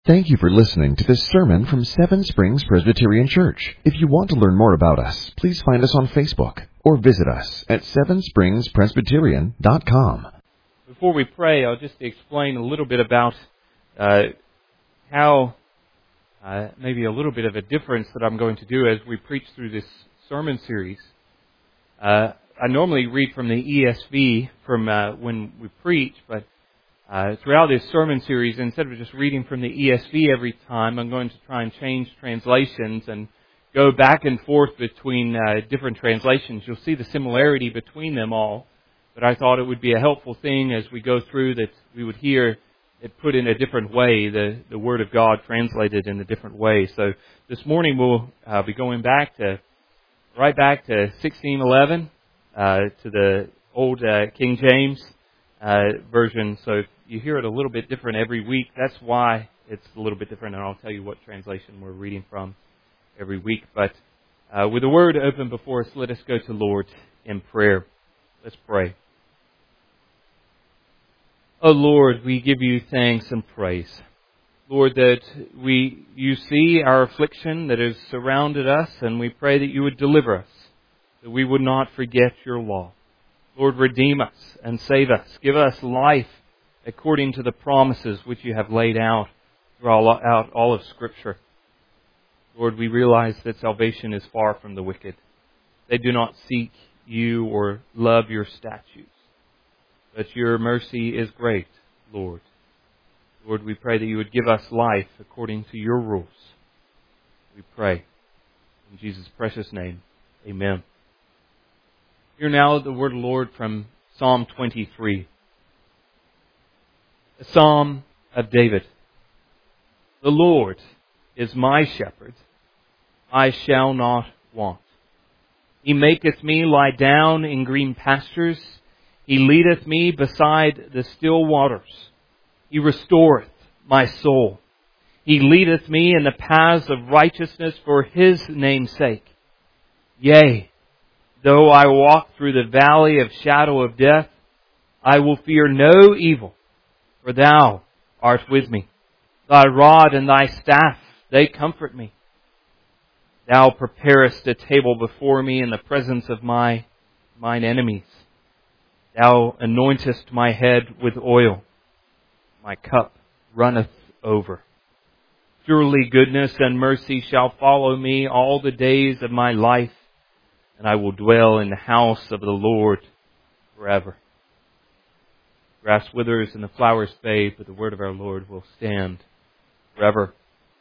Thank you for listening to this sermon from Seven Springs Presbyterian Church. If you want to learn more about us, please find us on Facebook or visit us at sevenspringspresbyterian.com. Before we pray, I'll just explain a little bit about how maybe a little bit of a difference that I'm going to do as we preach through this sermon series. I normally read from the ESV from when we preach, but throughout this sermon series, instead of just reading from the ESV every time, I'm going to try and change translations and go back and forth between different translations. You'll see the similarity between them all, but I thought it would be a helpful thing as we go through that we would hear it put in a different way, the Word of God translated in a different way. So this morning we'll be going back to 1611 to the old King James version. So if you hear it a little bit different every week, that's why it's a little bit different, and I'll tell you what translation we're reading from every week. But with the Word open before us, let us go to Lord in prayer. Let's pray. Oh Lord, we give you thanks and praise. Lord, that you see our affliction that has surrounded us, and we pray that you would deliver us, that we would not forget your law. Lord, redeem us and save us. Give us life according to the promises which you have laid out throughout all of Scripture. Lord, we realize that salvation is far from the wicked. They do not seek you or love your statutes. But your mercy is great, Lord. Lord, we pray that you would give us life according to your rules. We pray. In Jesus' precious name, amen. Hear now the word of the Lord from Psalm 23. A psalm of David. The Lord is my shepherd. I shall not want. He maketh me lie down in green pastures. He leadeth me beside the still waters. He restoreth my soul. He leadeth me in the paths of righteousness for His name's sake. Yea, though I walk through the valley of shadow of death, I will fear no evil, for Thou art with me. Thy rod and Thy staff, they comfort me. Thou preparest a table before me in the presence of mine enemies. Thou anointest my head with oil. My cup runneth over. Surely goodness and mercy shall follow me all the days of my life, and I will dwell in the house of the Lord forever. Grass withers and the flowers fade, but the word of our Lord will stand forever.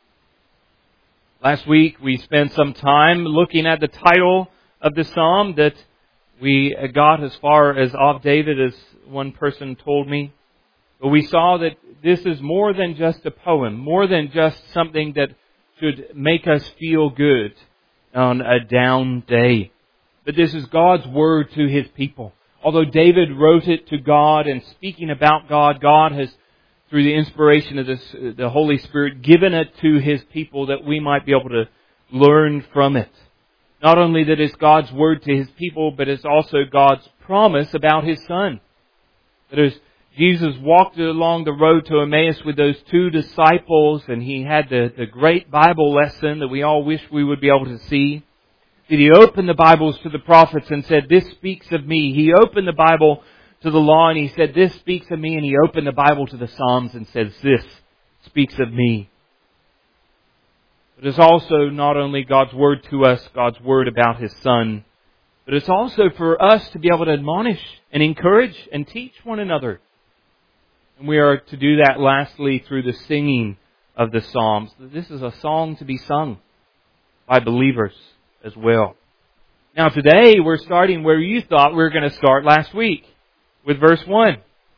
Last week we spent some time looking at the title of the psalm that we got as far as of David, as one person told me. But we saw that this is more than just a poem, more than just something that should make us feel good on a down day. But this is God's word to His people. Although David wrote it to God and speaking about God, God has, through the inspiration of the Holy Spirit, given it to His people that we might be able to learn from it. Not only that it's God's word to His people, but it's also God's promise about His Son. That as Jesus walked along the road to Emmaus with those two disciples, and He had the great Bible lesson that we all wish we would be able to see. That He opened the Bibles to the prophets and said, this speaks of me. He opened the Bible to the law and He said, this speaks of me. And He opened the Bible to the Psalms and says, this speaks of me. But it's also not only God's word to us, God's word about His Son, but it's also for us to be able to admonish and encourage and teach one another. And we are to do that lastly through the singing of the Psalms. This is a song to be sung by believers as well. Now today we're starting where you thought we were going to start last week, with verse 1.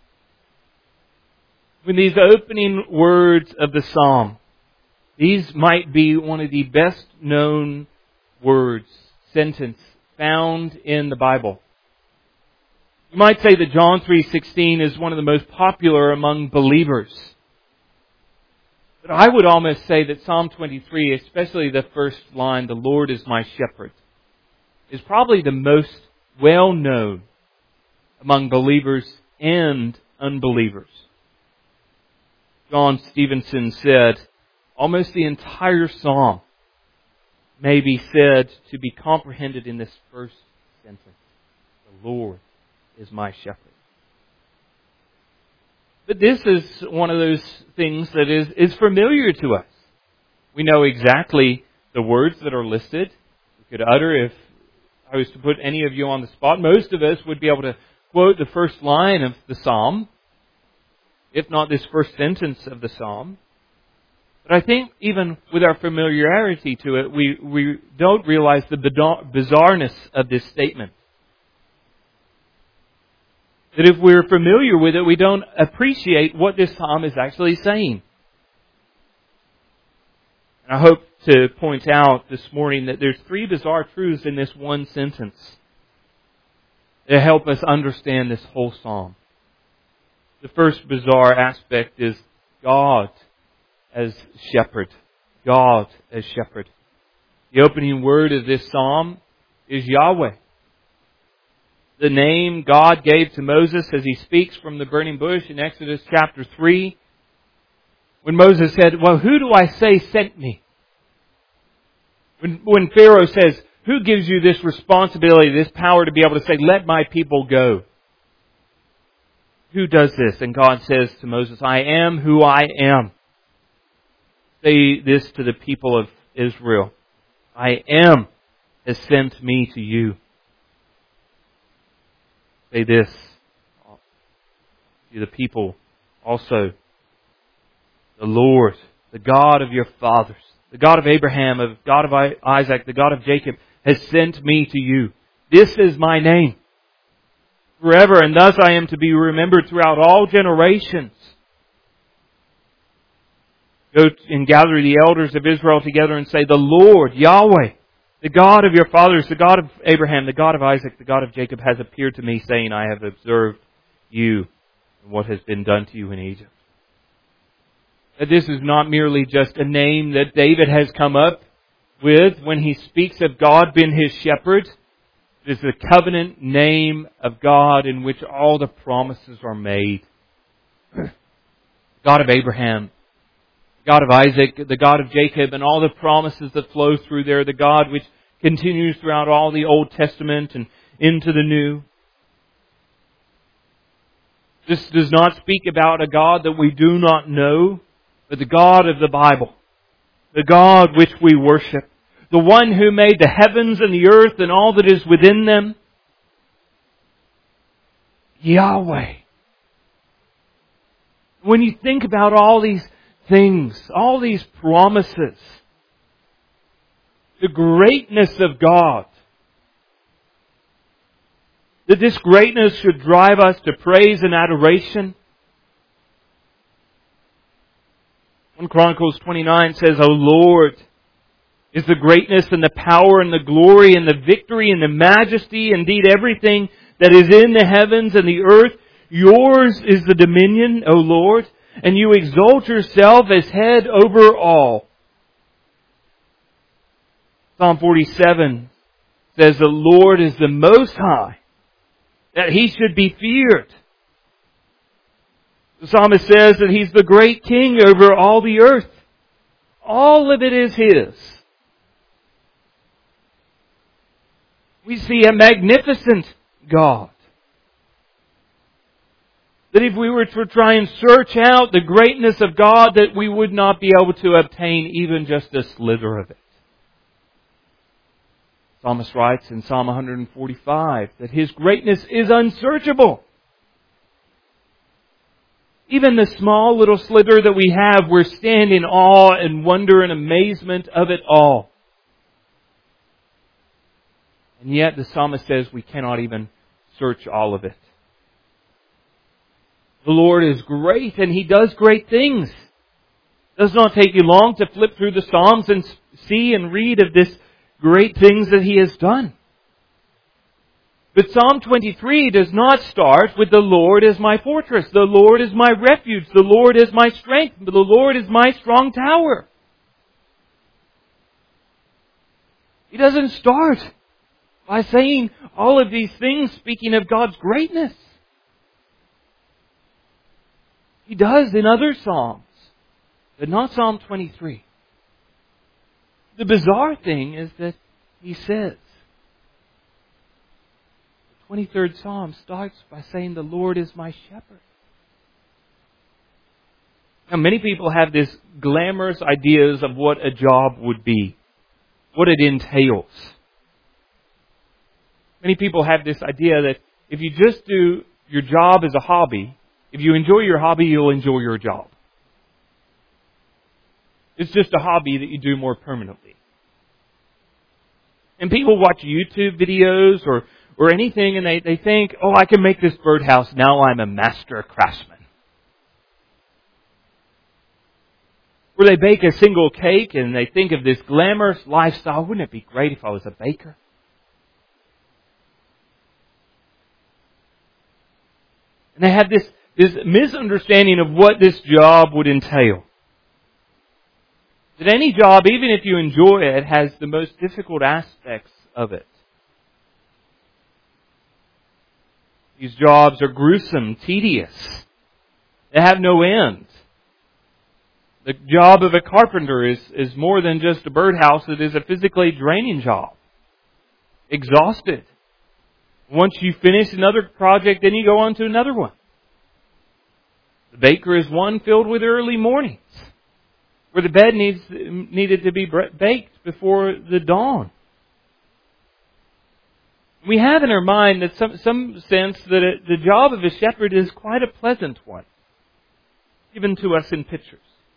With these opening words of the Psalm, these might be one of the best known words, sentence, found in the Bible. You might say that John 3:16 is one of the most popular among believers. But I would almost say that Psalm 23, especially the first line, the Lord is my shepherd, is probably the most well known among believers and unbelievers. John Stevenson said, almost the entire psalm may be said to be comprehended in this first sentence. The Lord is my shepherd. But this is one of those things that is familiar to us. We know exactly the words that are listed. We could utter, if I was to put any of you on the spot, most of us would be able to quote the first line of the psalm, if not this first sentence of the psalm. But I think even with our familiarity to it, we don't realize the bizarreness of this statement. That if we're familiar with it, we don't appreciate what this psalm is actually saying. And I hope to point out this morning that there's 3 bizarre truths in this one sentence that help us understand this whole psalm. The first bizarre aspect is God as shepherd. God as shepherd. The opening word of this psalm is Yahweh. The name God gave to Moses as he speaks from the burning bush in Exodus chapter 3. When Moses said, well, who do I say sent me? When Pharaoh says, who gives you this responsibility, this power to be able to say, let my people go? Who does this? And God says to Moses, I am who I am. Say this to the people of Israel. I am has sent me to you. Say this to the people also. The Lord, the God of your fathers, the God of Abraham, the God of Isaac, the God of Jacob, has sent me to you. This is my name forever, and thus I am to be remembered throughout all generations. Go and gather the elders of Israel together and say, the Lord, Yahweh, the God of your fathers, the God of Abraham, the God of Isaac, the God of Jacob, has appeared to me, saying, I have observed you and what has been done to you in Egypt. That this is not merely just a name that David has come up with when he speaks of God being his shepherd. It is the covenant name of God in which all the promises are made. God of Abraham, God of Isaac, the God of Jacob, and all the promises that flow through there, the God which continues throughout all the Old Testament and into the New. This does not speak about a God that we do not know, but the God of the Bible, the God which we worship, the one who made the heavens and the earth and all that is within them. Yahweh. When you think about all these things, all these promises, the greatness of God, that this greatness should drive us to praise and adoration. 1 Chronicles 29 says, O Lord, is the greatness and the power and the glory and the victory and the majesty, indeed everything that is in the heavens and the earth. Yours is the dominion, O Lord, and you exalt yourself as head over all. Psalm 47 says the Lord is the Most High, that He should be feared. The psalmist says that He's the great King over all the earth. All of it is His. We see a magnificent God. That if we were to try and search out the greatness of God, that we would not be able to obtain even just a slither of it. The psalmist writes in Psalm 145 that His greatness is unsearchable. Even the small little slither that we have, we're standing in awe and wonder and amazement of it all. And yet the psalmist says we cannot even search all of it. The Lord is great and He does great things. It does not take you long to flip through the Psalms and see and read of this great things that He has done. But Psalm 23 does not start with the Lord is my fortress, the Lord is my refuge, the Lord is my strength, the Lord is my strong tower. He doesn't start by saying all of these things speaking of God's greatness. He does in other Psalms, but not Psalm 23. The bizarre thing is that he says, the 23rd Psalm starts by saying, the Lord is my shepherd. Now, many people have this glamorous ideas of what a job would be, what it entails. Many people have this idea that if you just do your job as a hobby, if you enjoy your hobby, you'll enjoy your job. It's just a hobby that you do more permanently. And people watch YouTube videos or anything and they think, oh, I can make this birdhouse, now I'm a master craftsman. Or they bake a single cake and they think of this glamorous lifestyle. Wouldn't it be great if I was a baker? And they have this misunderstanding of what this job would entail. That any job, even if you enjoy it, has the most difficult aspects of it. These jobs are gruesome, tedious. They have no end. The job of a carpenter is more than just a birdhouse. It is a physically draining job. Exhausted. Once you finish another project, then you go on to another one. The baker is one filled with early mornings, where the bread needed to be baked before the dawn. We have in our mind that some sense that the job of a shepherd is quite a pleasant one, given to us in pictures.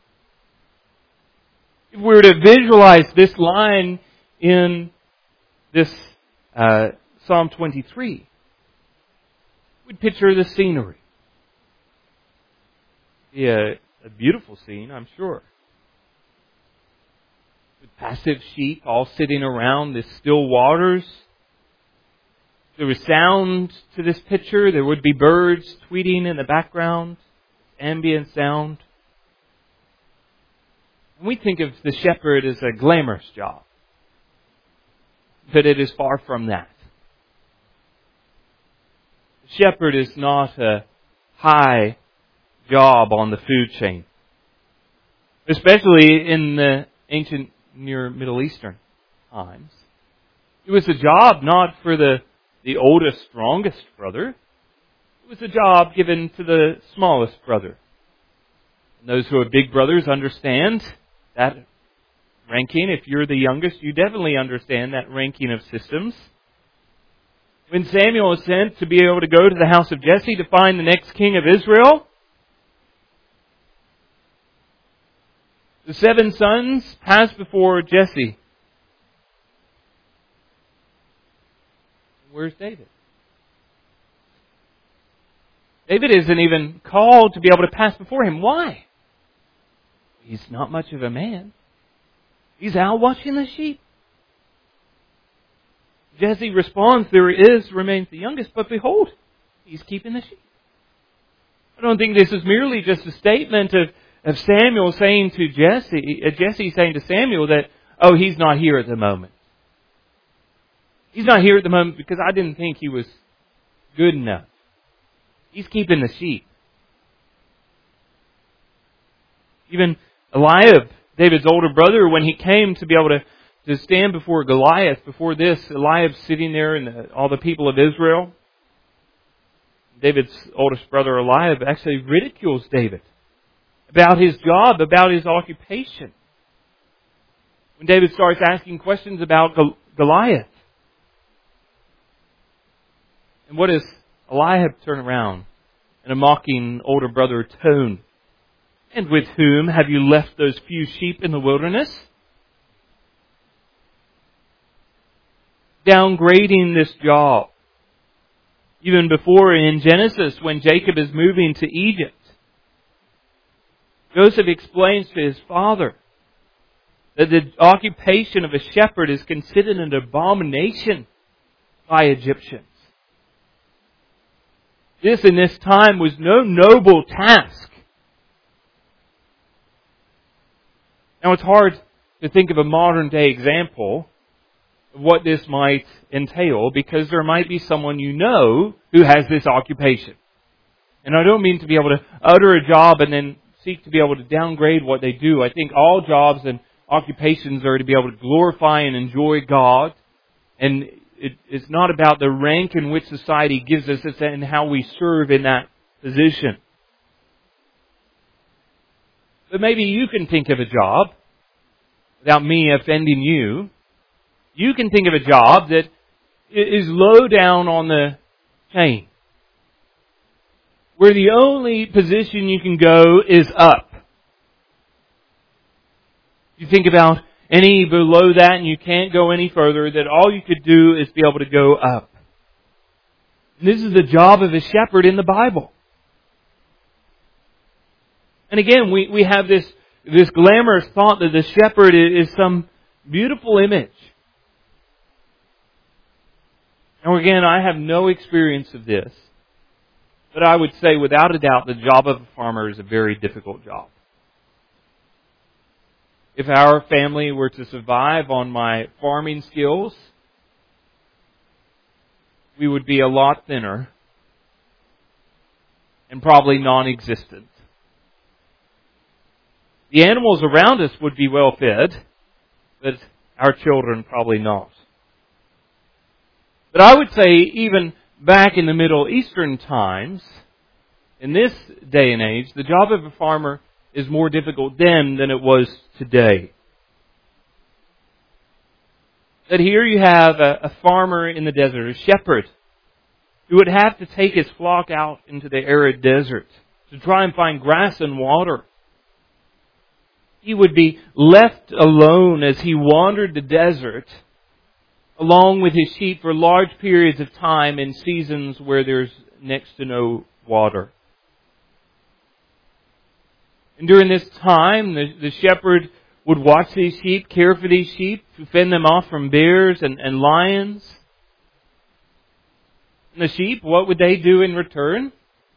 If we were to visualize this line in this Psalm 23, we'd picture the scenery. Be a beautiful scene, I'm sure. With passive sheep all sitting around the still waters. There was sound to this picture. There would be birds tweeting in the background. Ambient sound. We think of the shepherd as a glamorous job. But it is far from that. The shepherd is not a high job on the food chain. Especially in the ancient Near Middle Eastern times. It was a job not for the oldest, strongest brother. It was a job given to the smallest brother. And those who are big brothers understand that ranking. If you're the youngest, you definitely understand that ranking of systems. When Samuel was sent to be able to go to the house of Jesse to find the next king of Israel, the 7 sons passed before Jesse. Where's David? David isn't even called to be able to pass before him. Why? He's not much of a man. He's out watching the sheep. Jesse responds, there remains the youngest, but behold, he's keeping the sheep. I don't think this is merely just a statement of Samuel saying to Jesse saying to Samuel that, oh, he's not here at the moment. He's not here at the moment because I didn't think he was good enough. He's keeping the sheep. Even Eliab, David's older brother, when he came to be able to stand before Goliath, before this, Eliab's sitting there and all the people of Israel. David's oldest brother Eliab actually ridicules David about his job, about his occupation. When David starts asking questions about Goliath. And what does Eliab turn around in a mocking older brother tone? And with whom have you left those few sheep in the wilderness? Downgrading this job. Even before in Genesis, when Jacob is moving to Egypt, Joseph explains to his father that the occupation of a shepherd is considered an abomination by Egyptians. This in this time was no noble task. Now it's hard to think of a modern day example of what this might entail, because there might be someone you know who has this occupation. And I don't mean to be able to utter a job and then seek to be able to downgrade what they do. I think all jobs and occupations are to be able to glorify and enjoy God. And it's not about the rank in which society gives us, it's in how we serve in that position. But maybe you can think of a job, without me offending you, you can think of a job that is low down on the chain, where the only position you can go is up. You think about any below that and you can't go any further, that all you could do is be able to go up. And this is the job of a shepherd in the Bible. And again, we have this glamorous thought that the shepherd is some beautiful image. Now again, I have no experience of this, but I would say without a doubt the job of a farmer is a very difficult job. If our family were to survive on my farming skills, we would be a lot thinner and probably non-existent. The animals around us would be well fed, but our children probably not. But I would say even back in the Middle Eastern times, in this day and age, the job of a farmer is more difficult then than it was today. That here you have a farmer in the desert, a shepherd, who would have to take his flock out into the arid desert to try and find grass and water. He would be left alone as he wandered the desert, along with his sheep for large periods of time in seasons where there's next to no water. And during this time, the shepherd would watch these sheep, care for these sheep, fend them off from bears and lions. And the sheep, what would they do in return?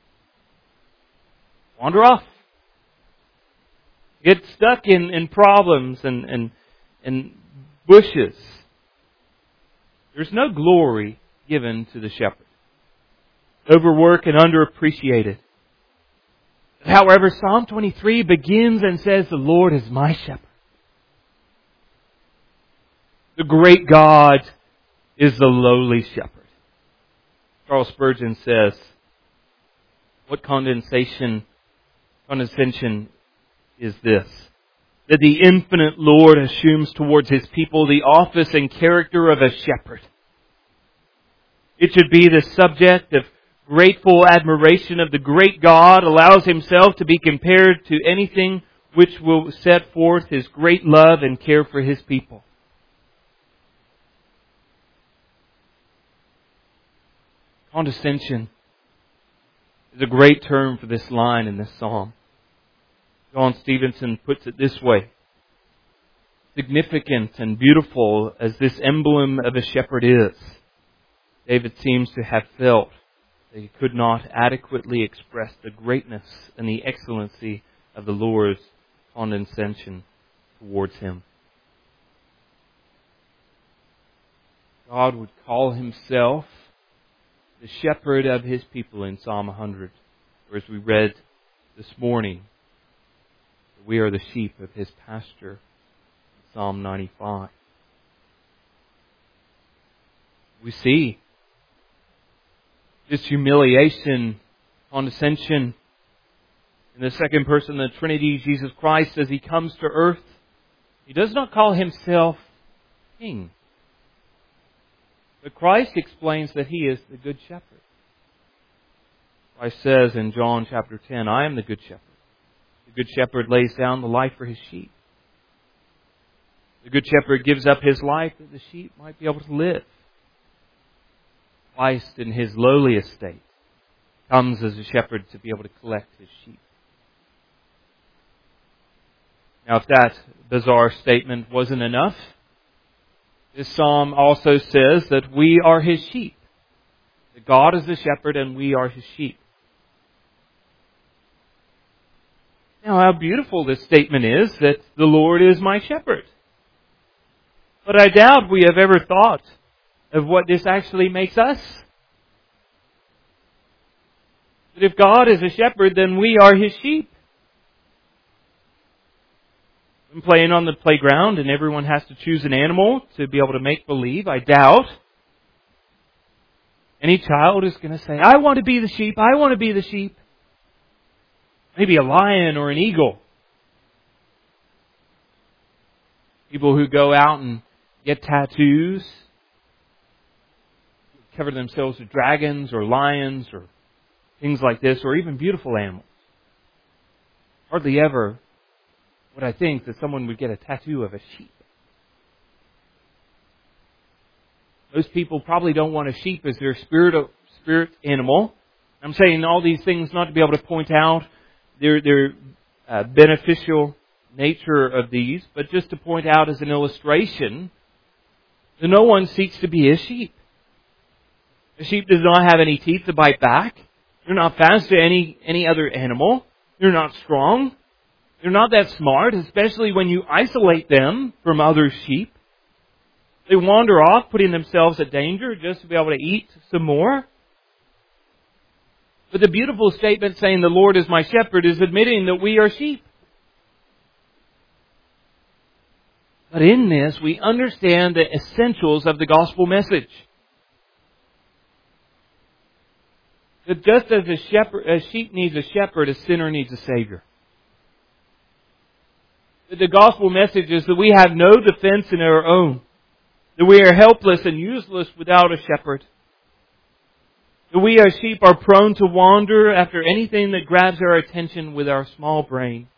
Wander off. Get stuck in problems and bushes. There's no glory given to the shepherd. Overworked and underappreciated. However, Psalm 23 begins and says, "The Lord is my shepherd." The great God is the lowly shepherd. Charles Spurgeon says, what condescension is this? That the infinite Lord assumes towards His people the office and character of a shepherd. It should be the subject of grateful admiration of the great God, allows Himself to be compared to anything which will set forth His great love and care for His people. Condescension is a great term for this line in this psalm. John Stevenson puts it this way: significant and beautiful as this emblem of a shepherd is, David seems to have felt that he could not adequately express the greatness and the excellency of the Lord's condescension towards him. God would call Himself the shepherd of His people in Psalm 100, or as we read this morning, we are the sheep of His pasture in Psalm 95. We see this humiliation, condescension in the second person of the Trinity, Jesus Christ, as He comes to earth. He does not call Himself King. But Christ explains that He is the Good Shepherd. Christ says in John chapter 10, "I am the Good Shepherd. The Good Shepherd lays down the life for his sheep. The Good Shepherd gives up His life that the sheep might be able to live." Christ, in His lowly estate, comes as a shepherd to be able to collect His sheep. Now, if that bizarre statement wasn't enough, this psalm also says that we are His sheep. That God is the shepherd and we are His sheep. Now, how beautiful this statement is, that the Lord is my shepherd. But I doubt we have ever thought of what this actually makes us. That if God is a shepherd, then we are His sheep. I'm playing on the playground and everyone has to choose an animal to be able to make believe. I doubt any child is going to say, I want to be the sheep, I want to be the sheep. Maybe a lion or an eagle. People who go out and get tattoos, cover themselves with dragons or lions or things like this, or even beautiful animals. Hardly ever would I think that someone would get a tattoo of a sheep. Most people probably don't want a sheep as their spirit animal. I'm saying all these things not to be able to point out their beneficial nature of these, but just to point out as an illustration that no one seeks to be a sheep. A sheep does not have any teeth to bite back. They're not fast to any other animal. They're not strong. They're not that smart, especially when you isolate them from other sheep. They wander off, putting themselves at danger just to be able to eat some more. But the beautiful statement saying the Lord is my shepherd is admitting that we are sheep. But in this, we understand the essentials of the gospel message. That just as a sheep needs a shepherd, a sinner needs a Savior. That the gospel message is that we have no defense in our own. That we are helpless and useless without a shepherd. That we as sheep are prone to wander after anything that grabs our attention with our small brain.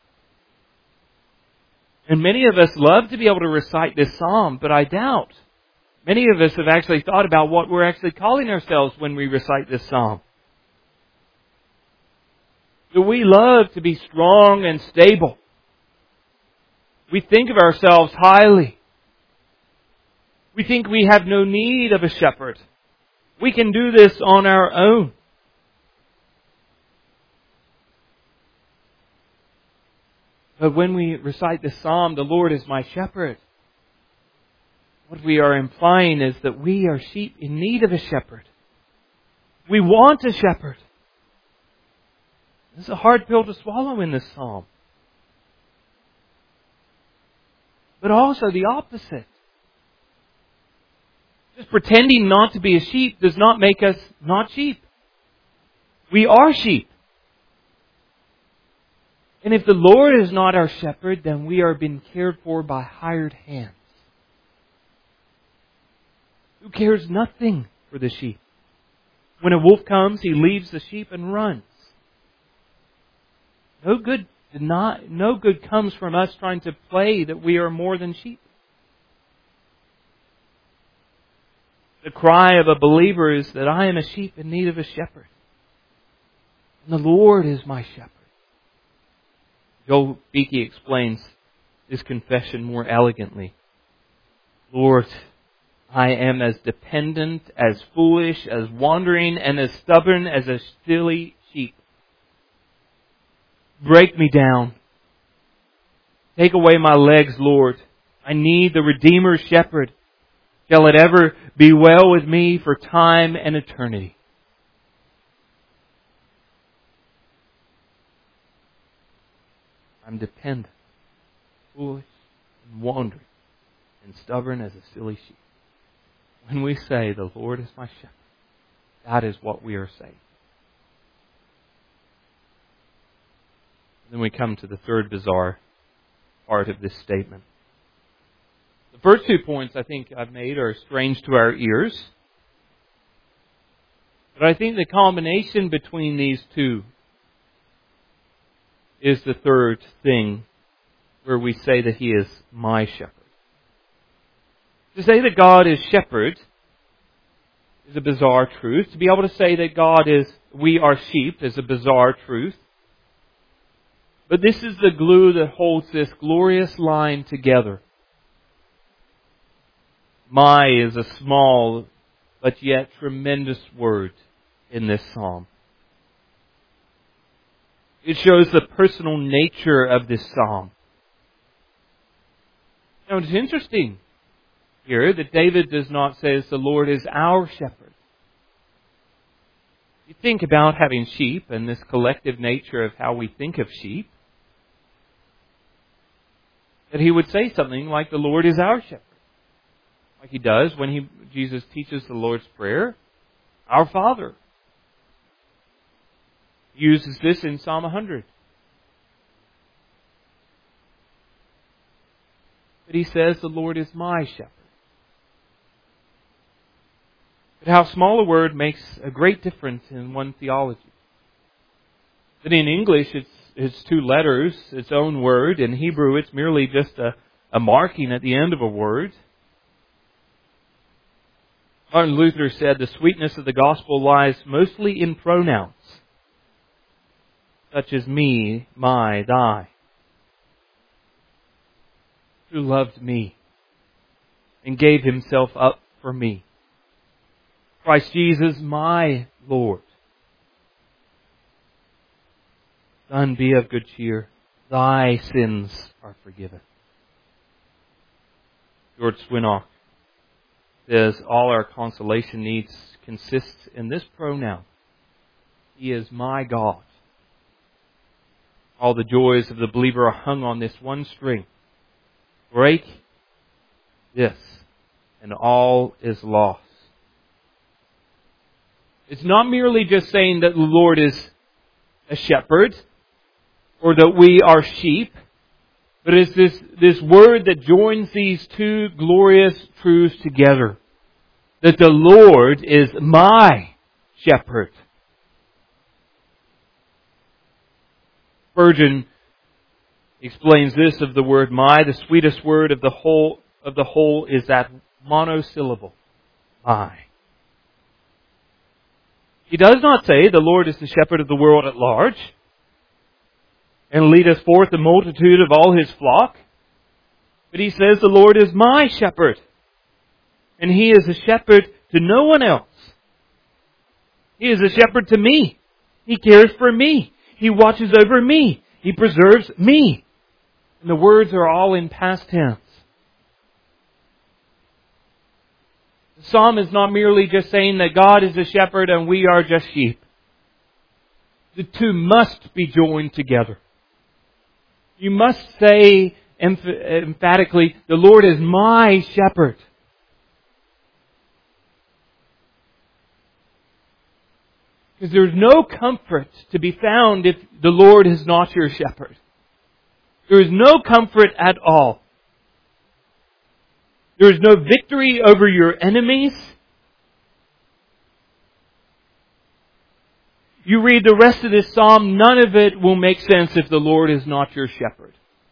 And many of us love to be able to recite this psalm, but I doubt many of us have actually thought about what we're actually calling ourselves when we recite this psalm. That we love to be strong and stable. We think of ourselves highly. We think we have no need of a shepherd. We can do this on our own. But when we recite this psalm, the Lord is my shepherd, what we are implying is that we are sheep in need of a shepherd. We want a shepherd. This is a hard pill to swallow in this psalm. But also the opposite. Just pretending not to be a sheep does not make us not sheep. We are sheep. And if the Lord is not our shepherd, then we are being cared for by hired hands, who cares nothing for the sheep. When a wolf comes, he leaves the sheep and runs. No good comes from us trying to play that we are more than sheep. The cry of a believer is that I am a sheep in need of a shepherd. And the Lord is my shepherd. Joel Beeke explains this confession more elegantly. Lord, I am as dependent, as foolish, as wandering, and as stubborn as a silly sheep. Break me down. Take away my legs, Lord. I need the Redeemer shepherd. Shall it ever be well with me for time and eternity? I'm dependent, foolish, and wandering, and stubborn as a silly sheep. When we say, the Lord is my shepherd, that is what we are saying. Then we come to the third bizarre part of this statement. The first 2 points I think I've made are strange to our ears. But I think the combination between these two is the third thing where we say that He is my shepherd. To say that God is shepherd is a bizarre truth. To be able to say that we are sheep is a bizarre truth. But this is the glue that holds this glorious line together. My is a small but yet tremendous word in this psalm. It shows the personal nature of this psalm. Now it's interesting here that David does not say the Lord is our shepherd. You think about having sheep and this collective nature of how we think of sheep. that he would say something like, the Lord is our shepherd. Like he does when Jesus teaches the Lord's Prayer, our Father. He uses this in Psalm 100. But he says, the Lord is my shepherd. But how small a word makes a great difference in one theology. That in English it's two letters, its own word. In Hebrew it's merely just a marking at the end of a word. Martin Luther said the sweetness of the gospel lies mostly in pronouns, such as me, my, thy. Who loved me and gave himself up for me. Christ Jesus, my Lord. Son, be of good cheer. Thy sins are forgiven. George Swinnock says all our consolation needs consists in this pronoun. He is my God. All the joys of the believer are hung on this one string. Break this, and all is lost. It's not merely just saying that the Lord is a shepherd, or that we are sheep, but it's this word that joins these two glorious truths together. That the Lord is my shepherd. Spurgeon explains this of the word my. The sweetest word of the whole is that monosyllable, my. He does not say the Lord is the shepherd of the world at large and leadeth forth the multitude of all his flock. But he says the Lord is my shepherd. And he is a shepherd to no one else. He is a shepherd to me. He cares for me. He watches over me. He preserves me. And the words are all in past tense. The psalm is not merely just saying that God is a shepherd and we are just sheep. The two must be joined together. You must say emphatically, the Lord is my shepherd. Because there's no comfort to be found if the Lord is not your shepherd. There is no comfort at all. There is no victory over your enemies. You read the rest of this psalm, none of it will make sense if the Lord is not your shepherd.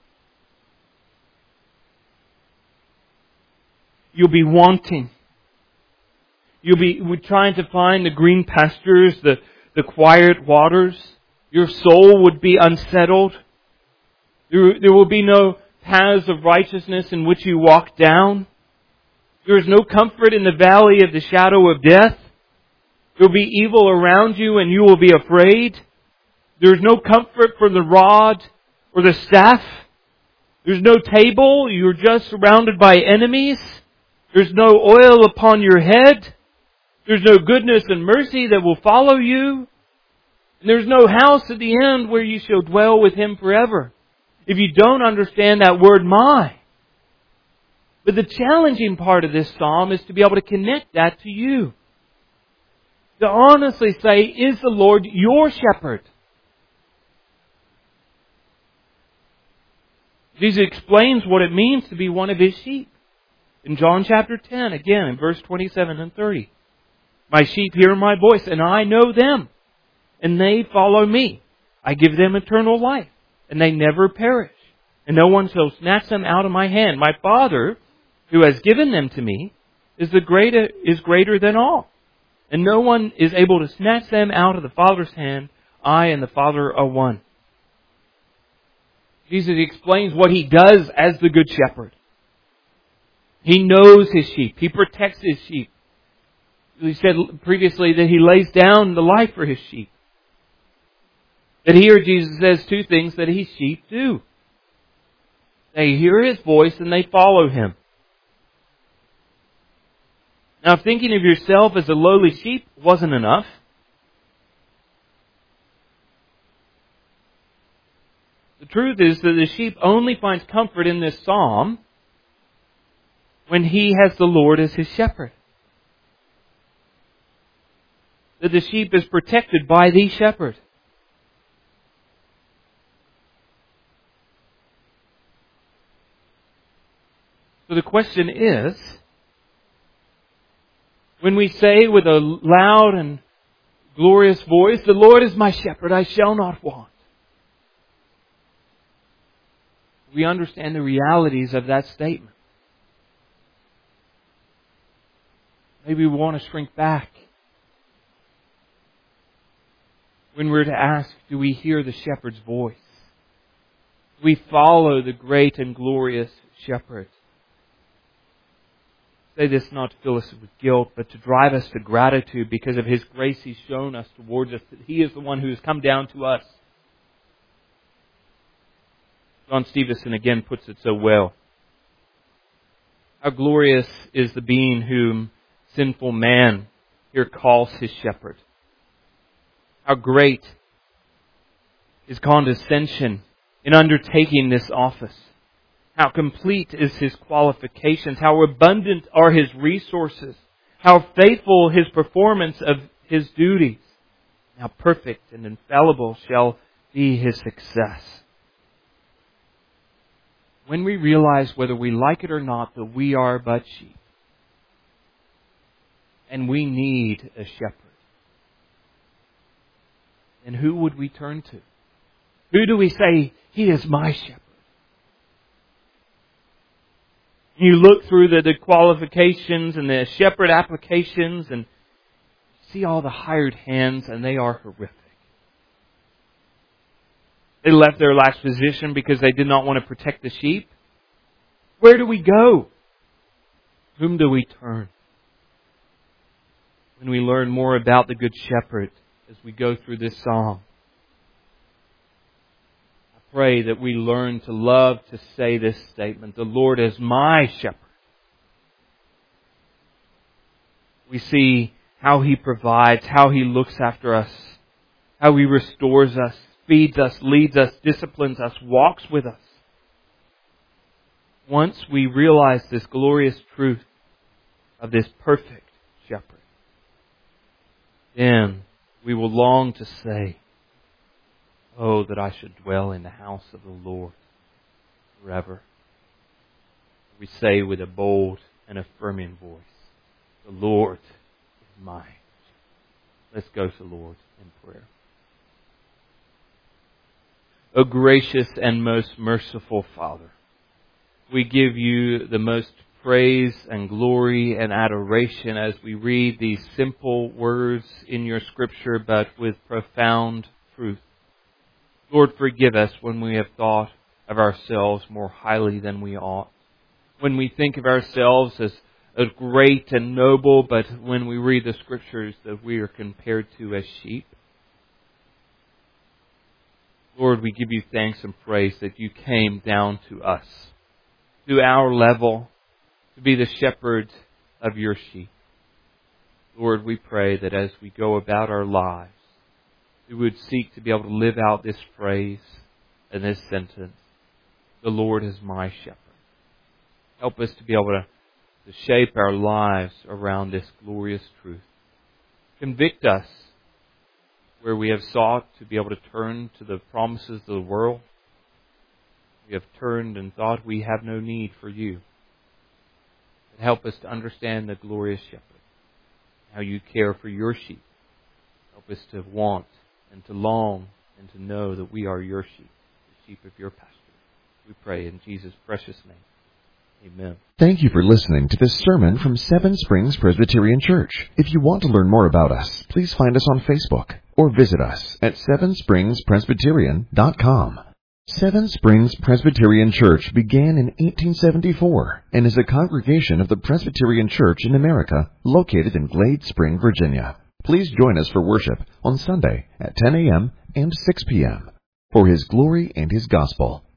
You'll be wanting. You'll be trying to find the green pastures, the quiet waters. Your soul would be unsettled. There will be no paths of righteousness in which you walk down. There is no comfort in the valley of the shadow of death. There will be evil around you and you will be afraid. There is no comfort from the rod or the staff. There's no table. You're just surrounded by enemies. There's no oil upon your head. There's no goodness and mercy that will follow you. And there's no house at the end where you shall dwell with Him forever. If you don't understand that word, my. But the challenging part of this psalm is to be able to connect that to you. To honestly say, is the Lord your shepherd? Jesus explains what it means to be one of His sheep. In John chapter 10, again, in verse 27 and 30. My sheep hear my voice, and I know them, and they follow me. I give them eternal life, and they never perish, and no one shall snatch them out of my hand. My Father, who has given them to me, is greater than all, and no one is able to snatch them out of the Father's hand. I and the Father are one. Jesus explains what He does as the Good Shepherd. He knows His sheep. He protects His sheep. He said previously that He lays down the life for His sheep. But here Jesus says two things that His sheep do. They hear His voice and they follow Him. Now, if thinking of yourself as a lowly sheep wasn't enough, The truth is that the sheep only finds comfort in this psalm when he has the Lord as his shepherd. That the sheep is protected by the shepherd. So the question is, when we say with a loud and glorious voice, "The Lord is my shepherd, I shall not want," we understand the realities of that statement. Maybe we want to shrink back when we're to ask, do we hear the shepherd's voice? Do we follow the great and glorious shepherd? I say this not to fill us with guilt, but to drive us to gratitude because of His grace He's shown us towards us, that He is the one who has come down to us. John Stevenson again puts it so well. How glorious is the being whom sinful man here calls his shepherd. How great His condescension in undertaking this office. How complete is His qualifications. How abundant are His resources. How faithful His performance of His duties. How perfect and infallible shall be His success. When we realize, whether we like it or not, that we are but sheep, and we need a shepherd, then who would we turn to? Who do we say, "He is my shepherd"? You look through the qualifications and the shepherd applications and see all the hired hands, and they are horrific. They left their last position because they did not want to protect the sheep. Where do we go? Whom do we turn? When we learn more about the Good Shepherd as we go through this psalm, I pray that we learn to love to say this statement, "The Lord is my shepherd." We see how He provides, how He looks after us, how He restores us, feeds us, leads us, disciplines us, walks with us. Once we realize this glorious truth of this perfect shepherd, then we will long to say, "Oh, that I should dwell in the house of the Lord forever." We say with a bold and affirming voice, "The Lord is mine." Let's go to the Lord in prayer. O gracious and most merciful Father, we give You the most praise and glory and adoration as we read these simple words in Your Scripture, but with profound truth. Lord, forgive us when we have thought of ourselves more highly than we ought. When we think of ourselves as great and noble, but when we read the Scriptures that we are compared to as sheep. Lord, we give You thanks and praise that You came down to us, to our level, to be the shepherd of Your sheep. Lord, we pray that as we go about our lives, we would seek to be able to live out this phrase and this sentence, "The Lord is my shepherd." Help us to be able to shape our lives around this glorious truth. Convict us where we have sought to be able to turn to the promises of the world. We have turned and thought we have no need for You. And help us to understand the glorious shepherd, how You care for Your sheep. Help us to want and to long and to know that we are Your sheep, the sheep of Your pasture. We pray in Jesus' precious name. Amen. Thank you for listening to this sermon from Seven Springs Presbyterian Church. If you want to learn more about us, please find us on Facebook or visit us at sevenspringspresbyterian.com. Seven Springs Presbyterian Church began in 1874 and is a congregation of the Presbyterian Church in America located in Glade Spring, Virginia. Please join us for worship on Sunday at 10 a.m. and 6 p.m. for His glory and His gospel.